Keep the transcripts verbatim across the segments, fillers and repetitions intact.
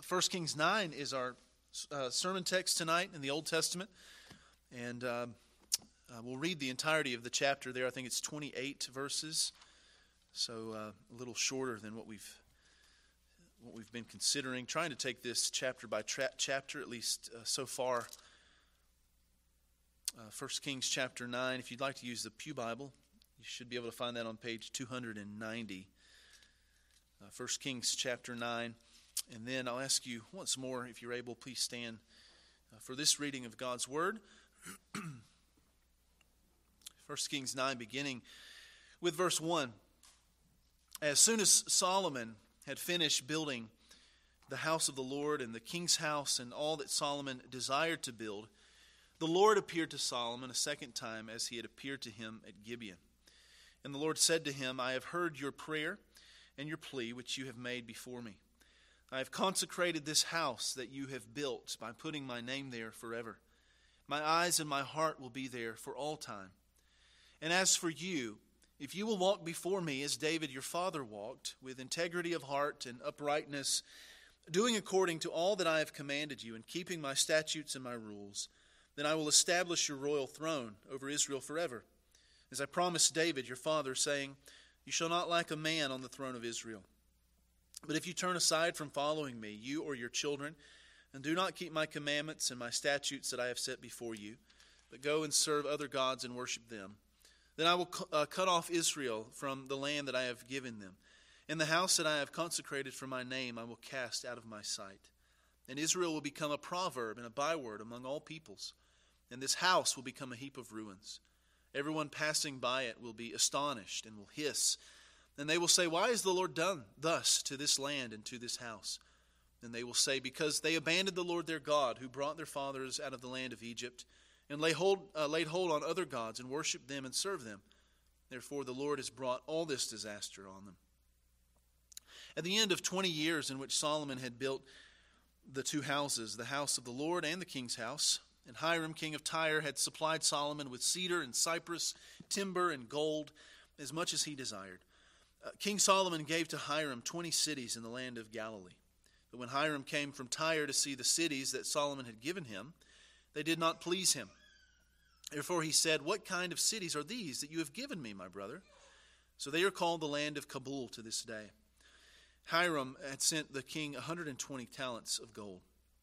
First Kings nine is our uh, sermon text tonight in the Old Testament, and uh, uh, we'll read the entirety of the chapter there. I think it's twenty-eight verses, so uh, a little shorter than what we've what we've been considering. Trying to take this chapter by tra- chapter, at least uh, so far. Uh, First Kings chapter nine. If you'd like to use the Pew Bible, you should be able to find that on page two hundred ninety. Uh, First Kings chapter nine. And then I'll ask you once more, if you're able, please stand uh, for this reading of God's Word. First Kings nine, beginning with verse one. As soon as Solomon had finished building the house of the Lord and the king's house and all that Solomon desired to build, the Lord appeared to Solomon a second time as he had appeared to him at Gibeon. And the Lord said to him, I have heard your prayer and your plea which you have made before me. I have consecrated this house that you have built by putting my name there forever. My eyes and my heart will be there for all time. And as for you, if you will walk before me as David your father walked, with integrity of heart and uprightness, doing according to all that I have commanded you and keeping my statutes and my rules, then I will establish your royal throne over Israel forever. As I promised David your father, saying, you shall not lack a man on the throne of Israel. But if you turn aside from following me, you or your children, and do not keep my commandments and my statutes that I have set before you, but go and serve other gods and worship them, then I will uh, cut off Israel from the land that I have given them. And the house that I have consecrated for my name I will cast out of my sight. And Israel will become a proverb and a byword among all peoples. And this house will become a heap of ruins. Everyone passing by it will be astonished and will hiss. And they will say, why has the Lord done thus to this land and to this house? And they will say, because they abandoned the Lord their God, who brought their fathers out of the land of Egypt, and lay hold, uh, laid hold on other gods, and worshipped them and served them. Therefore the Lord has brought all this disaster on them. At the end of twenty years in which Solomon had built the two houses, the house of the Lord and the king's house, and Hiram king of Tyre had supplied Solomon with cedar and cypress, timber and gold, as much as he desired. Uh, King Solomon gave to Hiram twenty cities in the land of Galilee. But when Hiram came from Tyre to see the cities that Solomon had given him, they did not please him. Therefore he said, what kind of cities are these that you have given me, my brother? So they are called the land of Kabul to this day. Hiram had sent the king one hundred twenty talents of gold.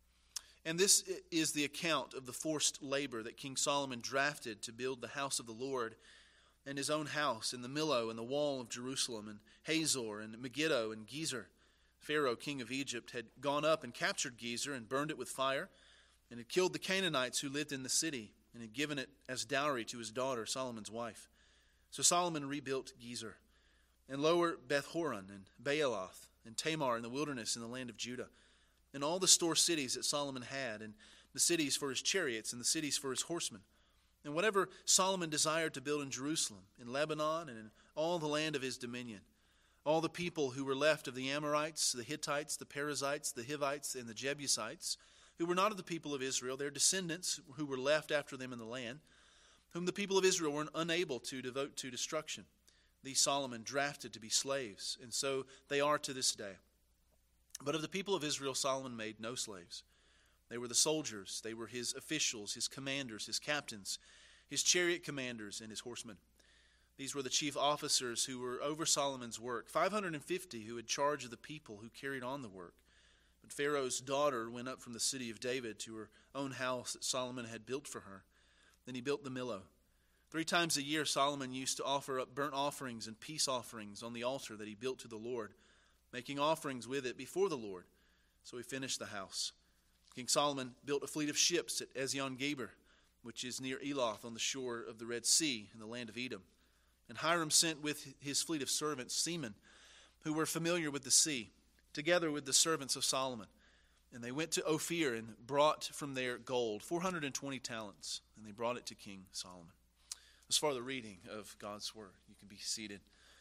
And this is the account of the forced labor that King Solomon drafted to build the house of the Lord, and his own house, and the Millo, and the wall of Jerusalem, and Hazor, and Megiddo, and Gezer. Pharaoh, king of Egypt, had gone up and captured Gezer, and burned it with fire, and had killed the Canaanites who lived in the city, and had given it as dowry to his daughter, Solomon's wife. So Solomon rebuilt Gezer, and lower Beth-horon, and Baaloth, and Tamar in the wilderness in the land of Judah, and all the store cities that Solomon had, and the cities for his chariots, and the cities for his horsemen. And whatever Solomon desired to build in Jerusalem, in Lebanon, and in all the land of his dominion, all the people who were left of the Amorites, the Hittites, the Perizzites, the Hivites, and the Jebusites, who were not of the people of Israel, their descendants who were left after them in the land, whom the people of Israel were unable to devote to destruction, these Solomon drafted to be slaves, and so they are to this day. But of the people of Israel Solomon made no slaves. They were the soldiers, they were his officials, his commanders, his captains, his chariot commanders, and his horsemen. These were the chief officers who were over Solomon's work, five hundred fifty who had charge of the people who carried on the work. But Pharaoh's daughter went up from the city of David to her own house that Solomon had built for her. Then he built the Millo. Three times a year Solomon used to offer up burnt offerings and peace offerings on the altar that he built to the Lord, making offerings with it before the Lord. So he finished the house. King Solomon built a fleet of ships at Ezion-Geber, which is near Eloth on the shore of the Red Sea in the land of Edom. And Hiram sent with his fleet of servants seamen who were familiar with the sea, together with the servants of Solomon. And they went to Ophir and brought from there gold, four hundred twenty talents, and they brought it to King Solomon. As far as the reading of God's word, you can be seated.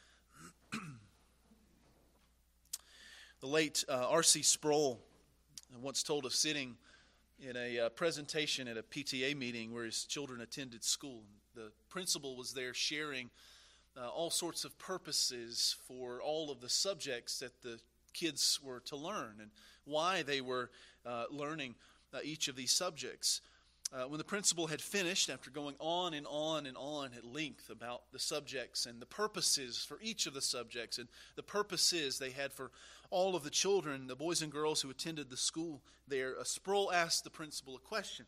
The late uh, R C Sproul once told of sitting in a uh, presentation at a P T A meeting where his children attended school. The principal was there sharing uh, all sorts of purposes for all of the subjects that the kids were to learn and why they were uh, learning uh, each of these subjects. Uh, when the principal had finished, after going on and on and on at length about the subjects and the purposes for each of the subjects and the purposes they had for all of the children, the boys and girls who attended the school there, uh, Sproul asked the principal a question.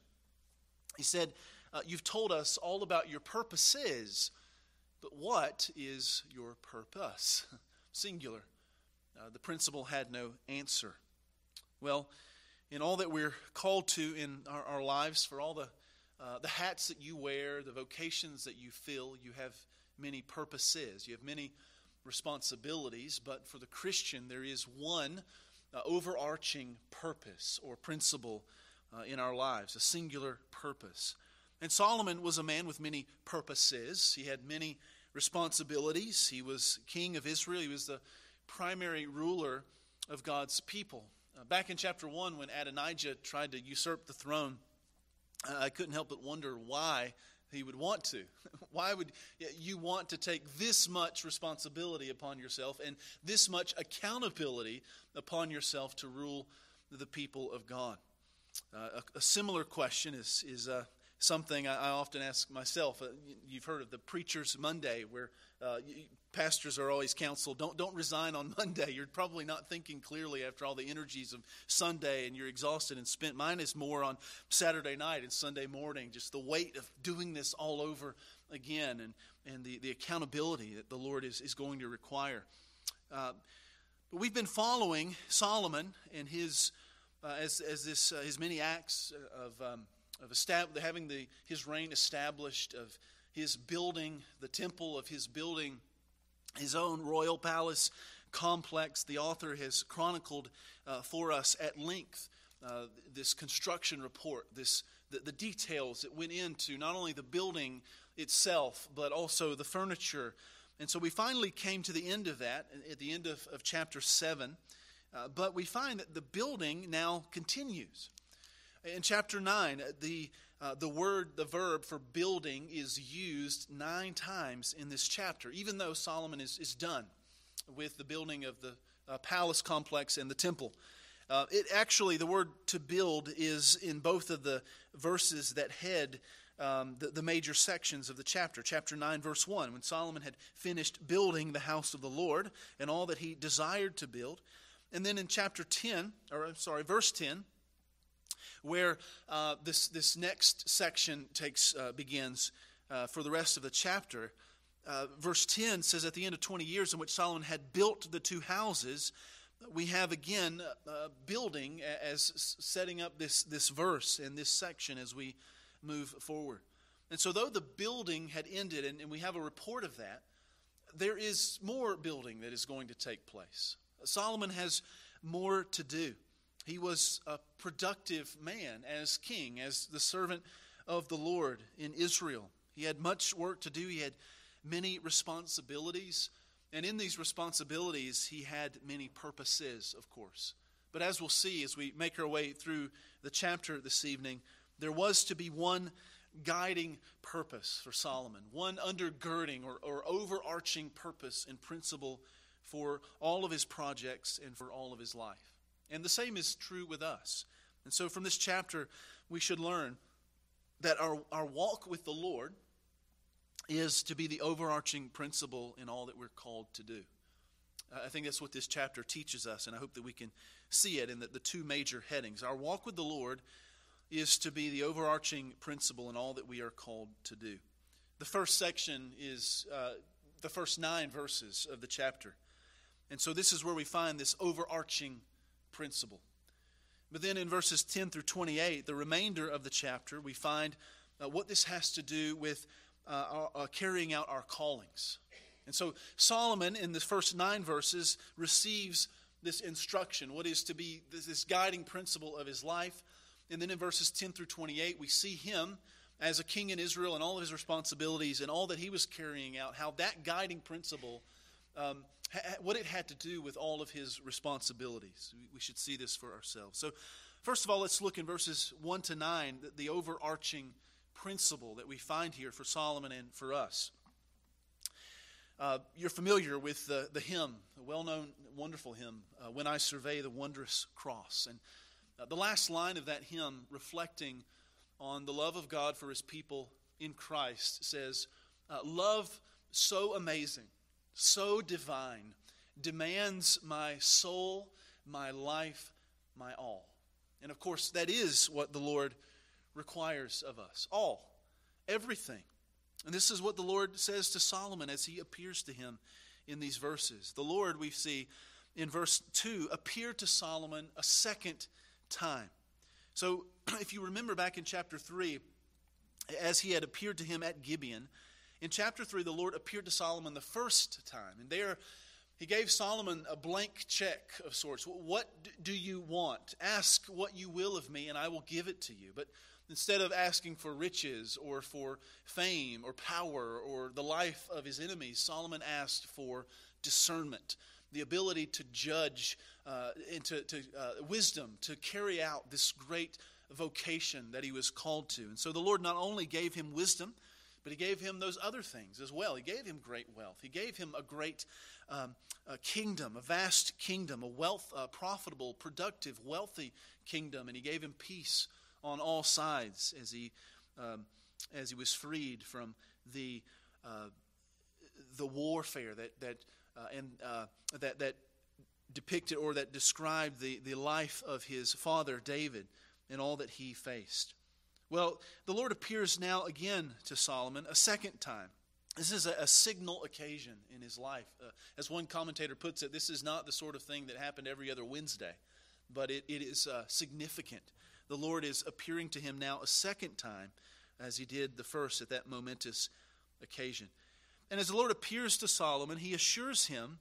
He said, uh, you've told us all about your purposes, but what is your purpose? Singular. Uh, the principal had no answer. Well, in all that we're called to in our, our lives, for all the uh, the hats that you wear, the vocations that you fill, you have many purposes. You have many responsibilities, but for the Christian, there is one uh, overarching purpose or principle uh, in our lives, a singular purpose. And Solomon was a man with many purposes. He had many responsibilities. He was king of Israel. He was the primary ruler of God's people. Uh, back in chapter one, when Adonijah tried to usurp the throne, uh, I couldn't help but wonder why he would want to. Why would you want to take this much responsibility upon yourself and this much accountability upon yourself to rule the people of God? Uh, a, a similar question is is uh, something I, I often ask myself. Uh, you've heard of the Preacher's Monday, where uh, you, pastors are always counseled, don't don't resign on Monday. You're probably not thinking clearly after all the energies of Sunday, and you're exhausted and spent. Mine is more on Saturday night and Sunday morning, just the weight of doing this all over again, and, and the, the accountability that the Lord is, is going to require. Uh, but we've been following Solomon and his uh, as as this uh, his many acts of um, of estab- having the his reign established, of his building the temple, of his building his own royal palace complex. The author has chronicled uh, for us at length uh, this construction report, this the, the details that went into not only the building itself, but also the furniture. And so we finally came to the end of that, at the end of, of chapter seven. Uh, but we find that the building now continues. In chapter nine, the uh, the word, the verb for building is used nine times in this chapter, even though Solomon is, is done with the building of the uh, palace complex and the temple. Uh, it actually, the word to build is in both of the verses that head um, the, the major sections of the chapter. Chapter nine, verse one, when Solomon had finished building the house of the Lord and all that he desired to build. And then in chapter ten, or I'm sorry, verse ten, where uh, this this next section takes uh, begins uh, for the rest of the chapter. Uh, verse ten says, at the end of twenty years in which Solomon had built the two houses, we have again uh, building as setting up this, this verse and this section as we move forward. And so though the building had ended, and, and we have a report of that, there is more building that is going to take place. Solomon has more to do. He was a productive man as king, as the servant of the Lord in Israel. He had much work to do. He had many responsibilities. And in these responsibilities, he had many purposes, of course. But as we'll see as we make our way through the chapter this evening, there was to be one guiding purpose for Solomon, one undergirding or, or overarching purpose and principle for all of his projects and for all of his life. And the same is true with us. And so from this chapter, we should learn that our, our walk with the Lord is to be the overarching principle in all that we're called to do. Uh, I think that's what this chapter teaches us, and I hope that we can see it in the, the two major headings. Our walk with the Lord is to be the overarching principle in all that we are called to do. The first section is uh, the first nine verses of the chapter. And so this is where we find this overarching principle. But then in verses ten through twenty-eight, the remainder of the chapter, we find uh, what this has to do with uh, our, uh, carrying out our callings. And so Solomon, in the first nine verses, receives this instruction, what is to be this, this guiding principle of his life. And then in verses ten through twenty-eight, we see him as a king in Israel and all of his responsibilities and all that he was carrying out, how that guiding principle, um, ha- what it had to do with all of his responsibilities. We should see this for ourselves. So first of all, let's look in verses one to nine, the, the overarching principle that we find here for Solomon and for us. Uh, you're familiar with the, the hymn, the well-known, wonderful hymn, uh, When I Survey the Wondrous Cross. And uh, the last line of that hymn, reflecting on the love of God for his people in Christ, says, uh, love so amazing, so divine, demands my soul, my life, my all. And of course, that is what the Lord requires of us. All. Everything. And this is what the Lord says to Solomon as he appears to him in these verses. The Lord, we see in verse two, appeared to Solomon a second time. So if you remember back in chapter three, as he had appeared to him at Gibeon, in chapter three, the Lord appeared to Solomon the first time. And there he gave Solomon a blank check of sorts. What do you want? Ask what you will of me, and I will give it to you. But instead of asking for riches or for fame or power or the life of his enemies, Solomon asked for discernment, the ability to judge uh, and to, to uh, wisdom, to carry out this great vocation that he was called to. And so the Lord not only gave him wisdom, but he gave him those other things as well. He gave him great wealth. He gave him a great um, a kingdom, a vast kingdom, a wealth, a profitable, productive, wealthy kingdom. And he gave him peace on all sides as he um, as he was freed from the uh, the warfare that that uh, and uh, that that depicted or that described the the life of his father David and all that he faced. Well, the Lord appears now again to Solomon a second time. This is a, a signal occasion in his life. Uh, as one commentator puts it, this is not the sort of thing that happened every other Wednesday, but it, it is uh, significant. The Lord is appearing to him now a second time, as he did the first at that momentous occasion. And as the Lord appears to Solomon, he assures him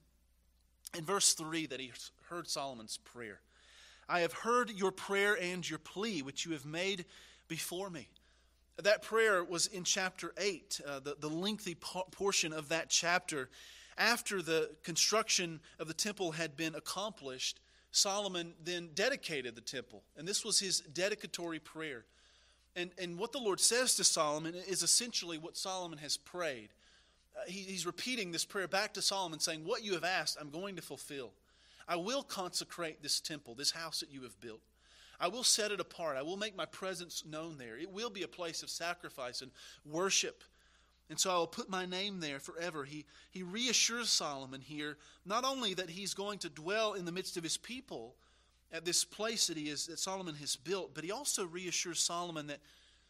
in verse three that he heard Solomon's prayer. I have heard your prayer and your plea, which you have made before me. That prayer was in chapter eight, uh, the, the lengthy po- portion of that chapter. After the construction of the temple had been accomplished, Solomon then dedicated the temple. And this was his dedicatory prayer. And, and what the Lord says to Solomon is essentially what Solomon has prayed. Uh, he, he's repeating this prayer back to Solomon, saying, what you have asked, I'm going to fulfill. I will consecrate this temple, this house that you have built. I will set it apart. I will make my presence known there. It will be a place of sacrifice and worship. And so I will put my name there forever. He, he reassures Solomon here, not only that he's going to dwell in the midst of his people at this place that he is, that Solomon has built, but he also reassures Solomon that,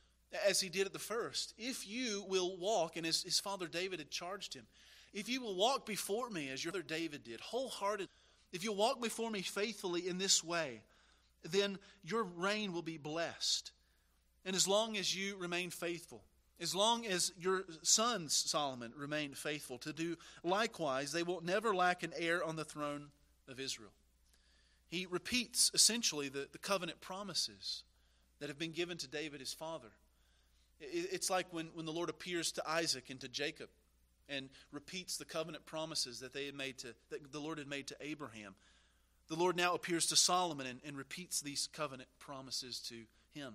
as he did at the first, if you will walk, and as his father David had charged him, if you will walk before me as your father David did, wholeheartedly, if you'll walk before me faithfully in this way, then your reign will be blessed. And as long as you remain faithful, as long as your sons, Solomon, remain faithful to do likewise, they will never lack an heir on the throne of Israel. He repeats essentially the, the covenant promises that have been given to David, his father. It, it's like when, when the Lord appears to Isaac and to Jacob and repeats the covenant promises that they had made to that the Lord had made to Abraham. The Lord now appears to Solomon and, and repeats these covenant promises to him.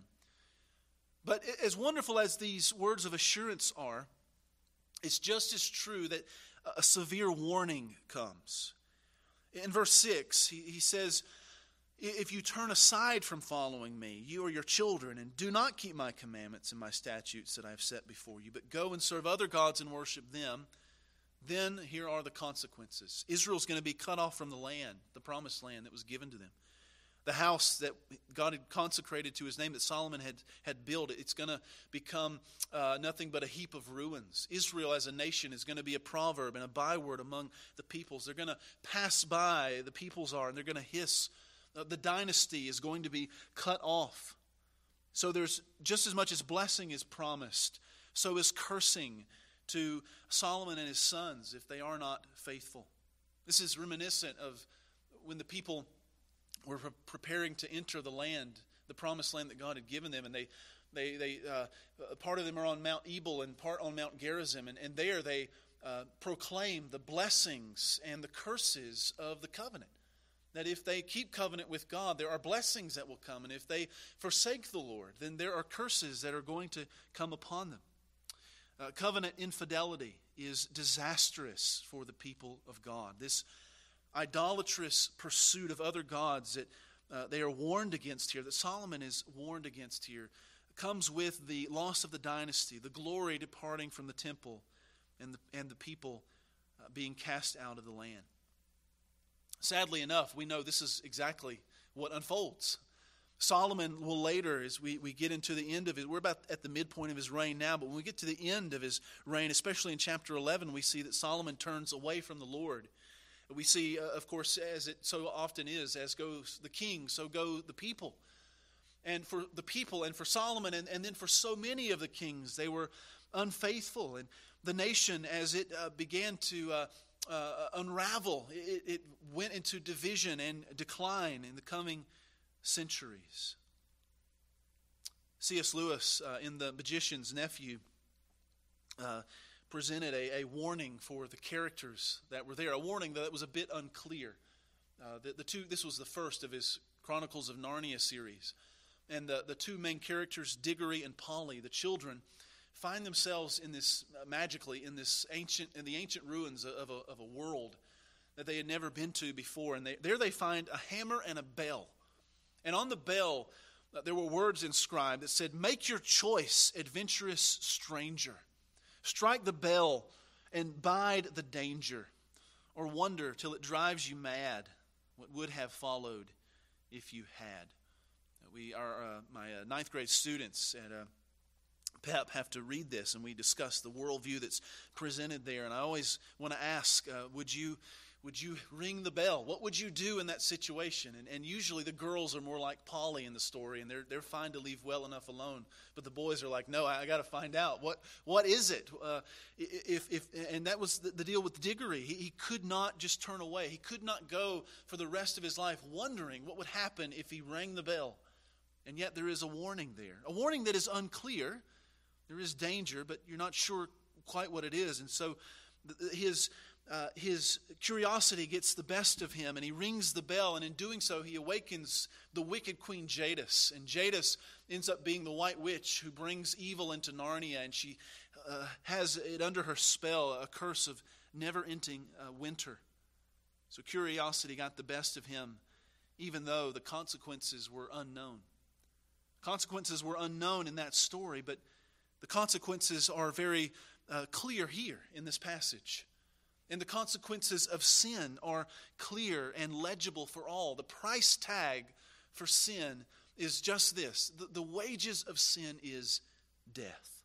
But as wonderful as these words of assurance are, it's just as true that a severe warning comes. In verse six, he, he says, if you turn aside from following me, you or your children, and do not keep my commandments and my statutes that I have set before you, but go and serve other gods and worship them, then here are the consequences. Israel's going to be cut off from the land, the promised land that was given to them. The house that God had consecrated to his name, that Solomon had, had built, it's going to become uh, nothing but a heap of ruins. Israel as a nation is going to be a proverb and a byword among the peoples. They're going to pass by, the peoples are, and they're going to hiss. Uh, the dynasty is going to be cut off. So there's just as much as blessing is promised, so is cursing to Solomon and his sons if they are not faithful. This is reminiscent of when the people were pre- preparing to enter the land, the promised land that God had given them, and they, they, they, uh, part of them are on Mount Ebal and part on Mount Gerizim, and, and there they uh, proclaim the blessings and the curses of the covenant. That if they keep covenant with God, there are blessings that will come, and if they forsake the Lord, then there are curses that are going to come upon them. Uh, covenant infidelity is disastrous for the people of God. This idolatrous pursuit of other gods that uh, they are warned against here, that Solomon is warned against here, comes with the loss of the dynasty, the glory departing from the temple, and the, and the people uh, being cast out of the land. Sadly enough, we know this is exactly what unfolds. Solomon will later, as we, we get into the end of it, we're about at the midpoint of his reign now, but when we get to the end of his reign, especially in chapter eleven, we see that Solomon turns away from the Lord. We see, uh, of course, as it so often is, as goes the king, so go the people. And for the people and for Solomon and, and then for so many of the kings, they were unfaithful. And the nation, as it uh, began to uh, uh, unravel, it, it went into division and decline in the coming centuries. C S Lewis, uh, in The Magician's Nephew, uh, presented a, a warning for the characters that were there, a warning that was a bit unclear. Uh, the, the two, this was the first of his Chronicles of Narnia series. And the, the two main characters, Diggory and Polly, the children, find themselves in this, uh, magically, in this ancient, in the ancient ruins of a, of a world that they had never been to before. And they, there they find a hammer and a bell. And on the bell, uh, there were words inscribed that said, "Make your choice, adventurous stranger. Strike the bell and bide the danger, or wonder till it drives you mad what would have followed if you had." We are uh, my uh, ninth grade students at uh, P E P have to read this, and we discuss the worldview that's presented there. And I always want to ask, uh, would you would you ring the bell? What would you do in that situation? And, and usually the girls are more like Polly in the story, and they're they're fine to leave well enough alone. But the boys are like, no, I, I got to find out what what is it? Uh, if if and that was the, the deal with Diggory. He, he could not just turn away. He could not go for the rest of his life wondering what would happen if he rang the bell. And yet there is a warning there. A warning that is unclear. There is danger, but you're not sure quite what it is. And so his uh, his curiosity gets the best of him, and he rings the bell, and in doing so he awakens the wicked Queen Jadis. And Jadis ends up being the white witch who brings evil into Narnia, and she uh, has it under her spell, a curse of never-ending uh, winter. So curiosity got the best of him, even though the consequences were unknown. Consequences were unknown in that story, but the consequences are very uh, clear here in this passage. And the consequences of sin are clear and legible for all. The price tag for sin is just this. The, the wages of sin is death.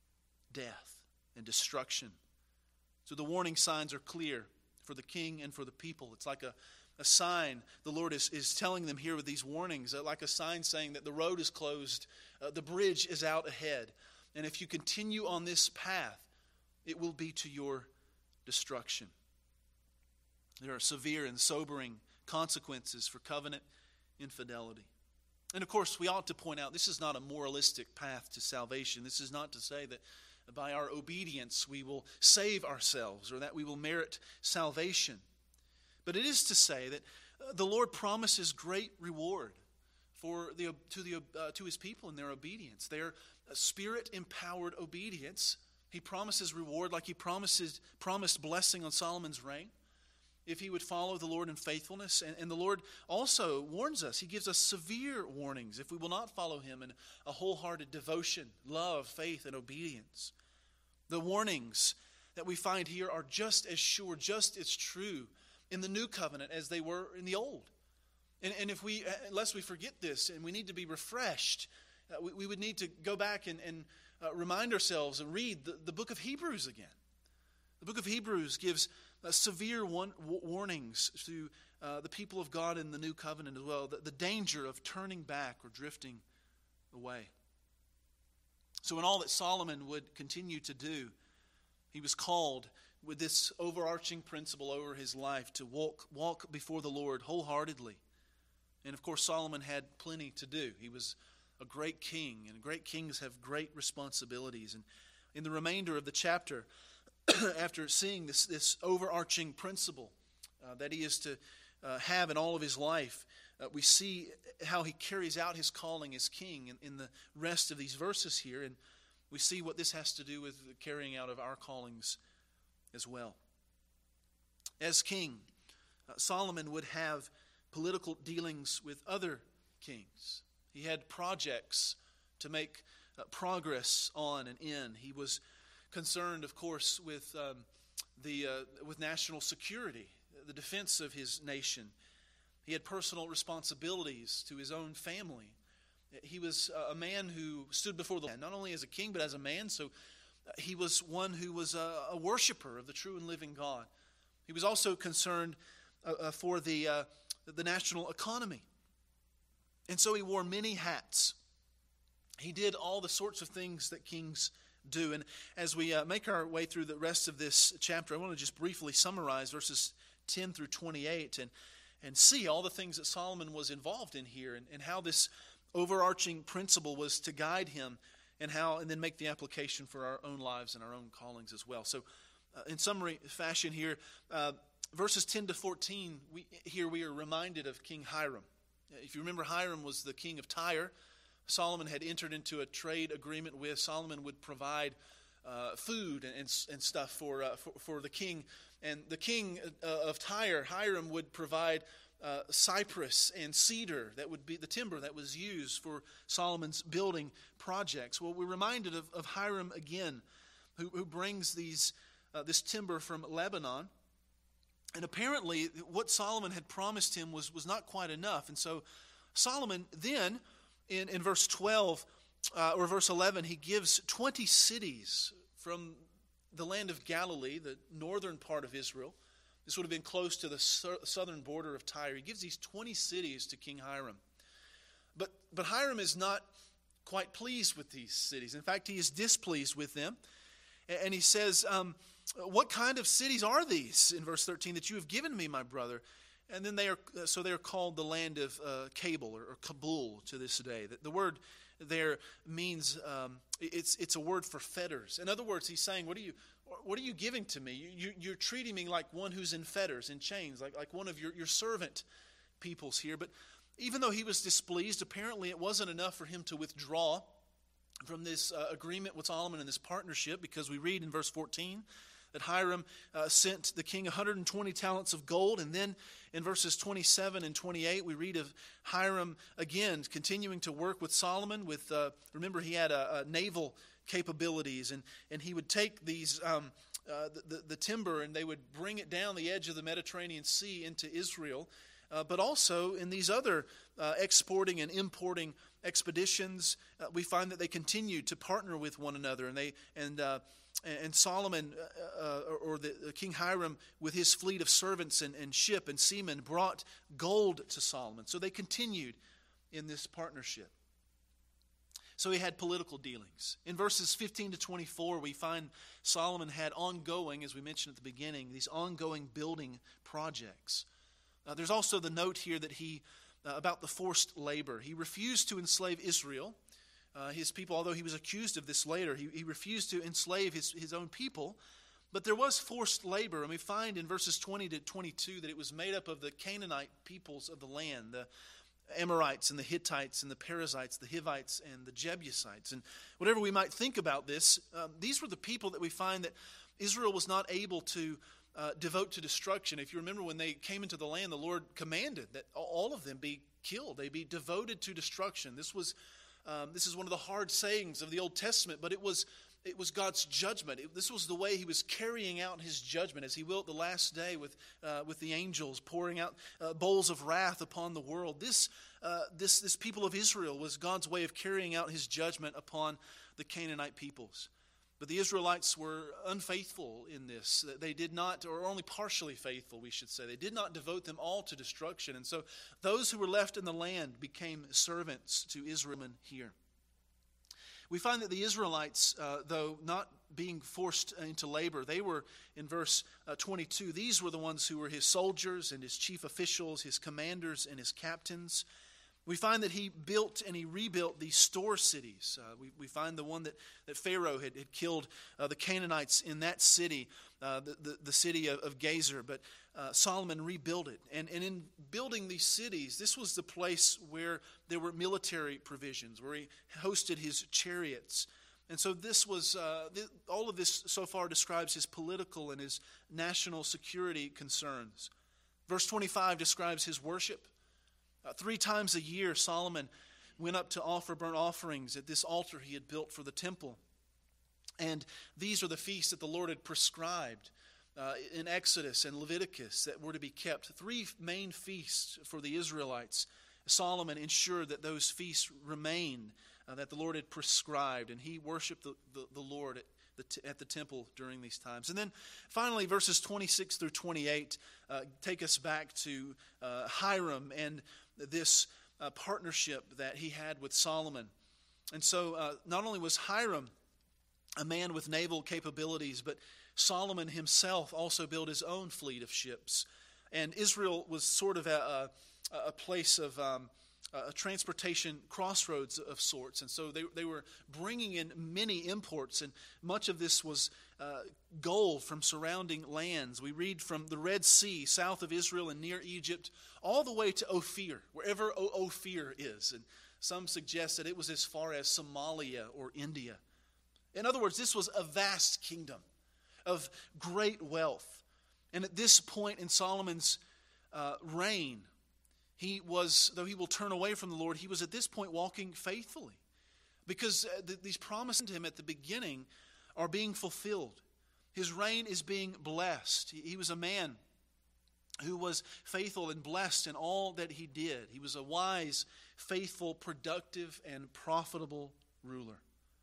Death and destruction. So the warning signs are clear for the king and for the people. It's like a A sign the Lord is, is telling them here with these warnings, like a sign saying that the road is closed, uh, the bridge is out ahead. And if you continue on this path, it will be to your destruction. There are severe and sobering consequences for covenant infidelity. And of course, we ought to point out, this is not a moralistic path to salvation. This is not to say that by our obedience we will save ourselves or that we will merit salvation. But it is to say that the Lord promises great reward for the to the uh, to His people in their obedience, their Spirit-empowered obedience. He promises reward, like He promises promised blessing on Solomon's reign, if he would follow the Lord in faithfulness. And, and the Lord also warns us. He gives us severe warnings if we will not follow Him in a wholehearted devotion, love, faith, and obedience. The warnings that we find here are just as sure, just as true in the new covenant as they were in the old. And, and if we, unless we forget this, and we need to be refreshed, uh, we, we would need to go back and, and uh, remind ourselves and read the, the book of Hebrews again. The book of Hebrews gives uh, severe one, w- warnings to uh, the people of God in the new covenant as well, the, the danger of turning back or drifting away. So in all that Solomon would continue to do, he was called with this overarching principle over his life to walk walk before the Lord wholeheartedly. And of course, Solomon had plenty to do. He was a great king, and great kings have great responsibilities. And in the remainder of the chapter, after seeing this, this overarching principle uh, that he is to uh, have in all of his life, uh, we see how he carries out his calling as king in, in the rest of these verses here. And we see what this has to do with the carrying out of our callings as well. As king, uh, Solomon would have political dealings with other kings. He had projects to make uh, progress on and in. He was concerned, of course, with um, the uh, with national security, the defense of his nation. He had personal responsibilities to his own family. He was a man who stood before the Lord, not only as a king, but as a man. So he was one who was a, a worshiper of the true and living God. He was also concerned uh, uh, for the, uh, the national economy. And so he wore many hats. He did all the sorts of things that kings do. And as we uh, make our way through the rest of this chapter, I want to just briefly summarize verses ten through twenty-eight and, and see all the things that Solomon was involved in here, and, and how this overarching principle was to guide him, and how, and then make the application for our own lives and our own callings as well. So uh, in summary fashion here, uh, verses ten to fourteen, we, here we are reminded of King Hiram. If you remember, Hiram was the king of Tyre. Solomon had entered into a trade agreement with. Solomon would provide uh, food and, and, and stuff for, uh, for for the king. And the king uh, of Tyre, Hiram, would provide uh, cypress and cedar, that would be the timber that was used for Solomon's building projects. Well, we're reminded of, of Hiram again, who, who brings these uh, this timber from Lebanon. And apparently what Solomon had promised him was, was not quite enough. And so Solomon then, in, in verse twelve uh, or verse eleven, he gives twenty cities from the land of Galilee, the northern part of Israel. This would have been close to the sur- southern border of Tyre. He gives these twenty cities to King Hiram. But, but Hiram is not quite pleased with these cities. In fact, he is displeased with them. And, and he says, um, what kind of cities are these, in verse thirteen, that you have given me, my brother? And then they are, so they are called the land of uh, Cabul, or, or Kabul to this day. The, the word there means, um, it's it's a word for fetters. In other words, he's saying, what are you what are you giving to me? You, you, you're treating me like one who's in fetters, in chains, like, like one of your, your servant peoples here. But even though he was displeased, apparently it wasn't enough for him to withdraw from this uh, agreement with Solomon and this partnership, because we read in verse fourteen that Hiram uh, sent the king one hundred twenty talents of gold. And then in verses twenty-seven and twenty-eight, we read of Hiram again continuing to work with Solomon. With uh, remember, he had a, a naval capabilities, and, and he would take these um, uh, the, the, the timber, and they would bring it down the edge of the Mediterranean Sea into Israel. Uh, but also in these other uh, exporting and importing expeditions, uh, we find that they continued to partner with one another, and they and uh, and Solomon uh, or the uh, King Hiram, with his fleet of servants and, and ship and seamen, brought gold to Solomon. So they continued in this partnership. So he had political dealings. In verses fifteen to twenty-four, we find Solomon had ongoing, as we mentioned at the beginning, these ongoing building projects. Uh, there's also the note here that he, uh, about the forced labor. He refused to enslave Israel, uh, his people, although he was accused of this later. He, he refused to enslave his, his own people. But there was forced labor, and we find in verses twenty to twenty-two that it was made up of the Canaanite peoples of the land, the Amorites and the Hittites and the Perizzites, the Hivites and the Jebusites. And whatever we might think about this, um, these were the people that we find that Israel was not able to uh, devote to destruction. If you remember, when they came into the land, the Lord commanded that all of them be killed. They be devoted to destruction. This was um, this is one of the hard sayings of the Old Testament, but it was It was God's judgment. It, this was the way he was carrying out his judgment, as he will at the last day with uh, with the angels pouring out uh, bowls of wrath upon the world. This, uh, this, this people of Israel was God's way of carrying out his judgment upon the Canaanite peoples. But the Israelites were unfaithful in this. They did not, or only partially faithful, we should say. They did not devote them all to destruction. And so those who were left in the land became servants to Israel here. We find that the Israelites, uh, though not being forced into labor, they were, in verse uh, twenty-two, these were the ones who were his soldiers and his chief officials, his commanders and his captains. We find that he built and he rebuilt these store cities. Uh, we, we find the one that, that Pharaoh had, had killed uh, the Canaanites in that city, uh, the, the, the city of, of Gezer. But uh, Solomon rebuilt it. And, and in building these cities, this was the place where there were military provisions, where he hosted his chariots. And so this was, uh, th- all of this so far describes his political and his national security concerns. Verse twenty-five describes his worship. Uh, three times a year, Solomon went up to offer burnt offerings at this altar he had built for the temple. And these are the feasts that the Lord had prescribed uh, in Exodus and Leviticus that were to be kept. Three main feasts for the Israelites. Solomon ensured that those feasts remained, uh, that the Lord had prescribed, and he worshiped the, the, the Lord at the, t- at the temple during these times. And then finally, verses twenty-six through twenty-eight uh, take us back to uh, Hiram and this uh, partnership that he had with Solomon. And so uh, not only was Hiram a man with naval capabilities, but Solomon himself also built his own fleet of ships. And Israel was sort of a, a, a place of um, a transportation crossroads of sorts. And so they, they were bringing in many imports, and much of this was uh, gold from surrounding lands. We read from the Red Sea, south of Israel and near Egypt, all the way to Ophir, wherever o- Ophir is. And some suggest that it was as far as Somalia or India. In other words, this was a vast kingdom of great wealth. And at this point in Solomon's uh, reign, he was, though he will turn away from the Lord, he was at this point walking faithfully. Because uh, th- these promises to him at the beginning are being fulfilled. His reign is being blessed. He, he was a man who was faithful and blessed in all that he did. He was a wise, faithful, productive, and profitable ruler.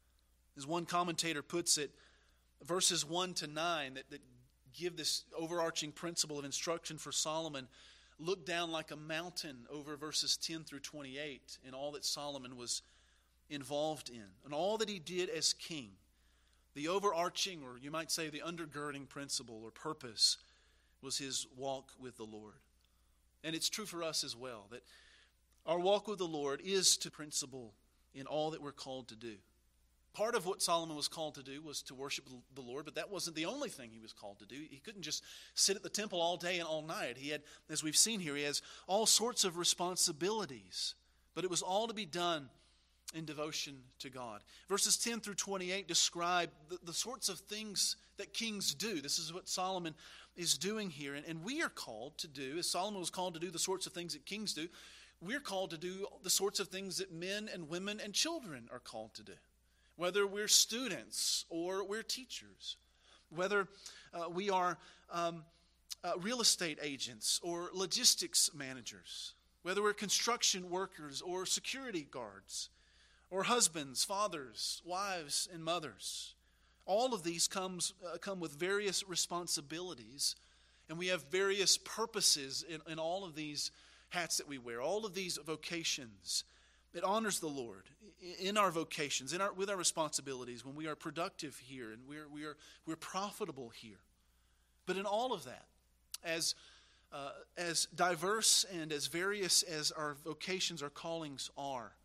As one commentator puts it, verses one to nine that, that give this overarching principle of instruction for Solomon look down like a mountain over verses ten through twenty-eight in all that Solomon was involved in and all that he did as king. The overarching, or you might say the undergirding principle or purpose was his walk with the Lord. And it's true for us as well, that our walk with the Lord is to principle in all that we're called to do. Part of what Solomon was called to do was to worship the Lord, but that wasn't the only thing he was called to do. He couldn't just sit at the temple all day and all night. He had, as we've seen here, he has all sorts of responsibilities, but it was all to be done in devotion to God. Verses ten through twenty-eight describe the, the sorts of things that kings do. This is what Solomon is doing here, and, and we are called to do, as Solomon was called to do the sorts of things that kings do, we're called to do the sorts of things that men and women and children are called to do. Whether we're students or we're teachers, whether uh, we are um, uh, real estate agents or logistics managers, whether we're construction workers or security guards, or husbands, fathers, wives, and mothers. All of these comes uh, come with various responsibilities, and we have various purposes in, in all of these hats that we wear, all of these vocations. It honors the Lord in our vocations, in our with our responsibilities, when we are productive here and we're we are we're profitable here. But in all of that, as uh, as diverse and as various as our vocations, our callings are,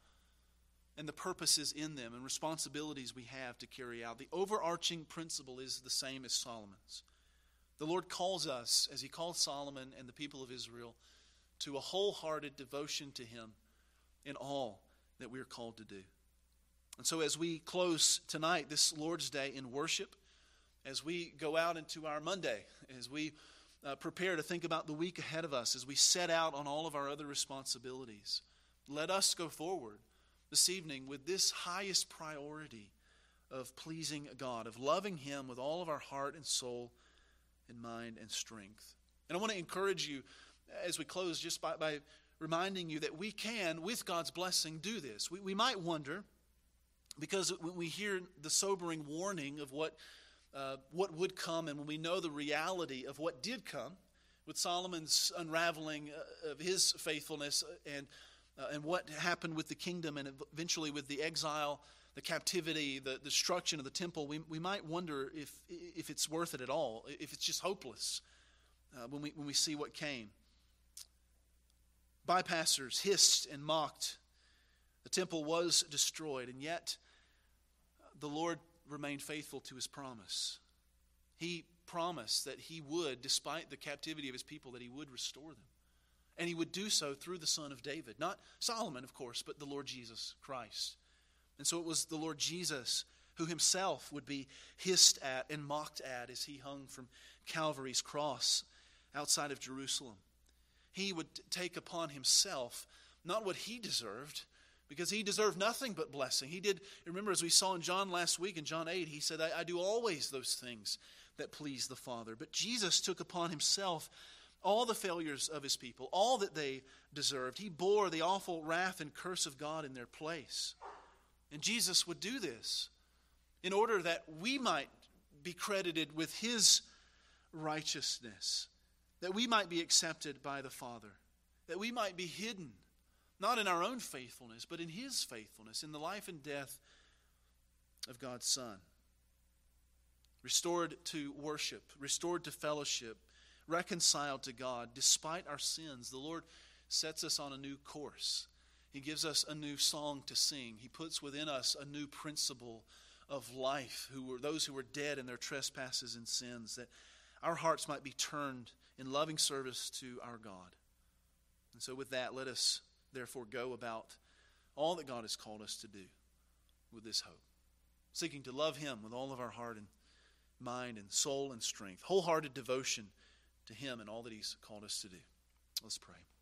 and the purposes in them and responsibilities we have to carry out, the overarching principle is the same as Solomon's. The Lord calls us, as he called Solomon and the people of Israel, to a wholehearted devotion to him in all that we are called to do. And so as we close tonight, this Lord's Day, in worship, as we go out into our Monday, as we uh, prepare to think about the week ahead of us, as we set out on all of our other responsibilities, let us go forward this evening with this highest priority of pleasing God, of loving him with all of our heart and soul and mind and strength. And I want to encourage you as we close just by, by reminding you that we can, with God's blessing, do this. We, we might wonder, because when we hear the sobering warning of what uh, what would come, and when we know the reality of what did come, with Solomon's unraveling uh, of his faithfulness and uh, and what happened with the kingdom, and eventually with the exile, the captivity, the destruction of the temple, we we might wonder if if it's worth it at all, if it's just hopeless uh, when we when we see what came. Bypassers hissed and mocked. The temple was destroyed, and yet the Lord remained faithful to his promise. He promised that he would, despite the captivity of his people, that he would restore them. And he would do so through the son of David. Not Solomon, of course, but the Lord Jesus Christ. And so it was the Lord Jesus who himself would be hissed at and mocked at as he hung from Calvary's cross outside of Jerusalem. He would take upon himself not what he deserved, because he deserved nothing but blessing. He did, remember as we saw in John last week, in John eight, he said, I, I do always those things that please the Father. But Jesus took upon himself all the failures of his people, all that they deserved. He bore the awful wrath and curse of God in their place. And Jesus would do this in order that we might be credited with his righteousness, that we might be accepted by the Father, that we might be hidden, not in our own faithfulness, but in his faithfulness, in the life and death of God's Son. Restored to worship, restored to fellowship, reconciled to God despite our sins, the Lord sets us on a new course. He gives us a new song to sing. He puts within us a new principle of life, who were those who were dead in their trespasses and sins, that our hearts might be turned in loving service to our God. And so with that, let us therefore go about all that God has called us to do with this hope, seeking to love him with all of our heart and mind and soul and strength, wholehearted devotion to him and all that he's called us to do. Let's pray.